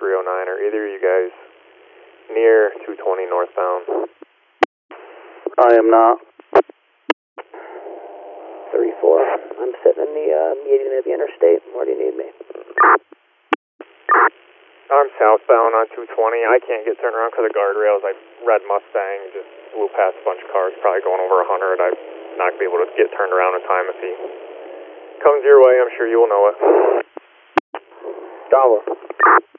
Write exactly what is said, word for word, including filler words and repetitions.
three oh nine. Are either of you guys near two twenty northbound? I am not. three four. I'm sitting in the uh, median of the interstate. Where do you need me? I'm southbound on two twenty. I can't get turned around because of guardrails. I red Mustang just flew past a bunch of cars, probably going over one hundred. I'm not going to be able to get turned around in time. If he comes your way, I'm sure you will know it. Dollar.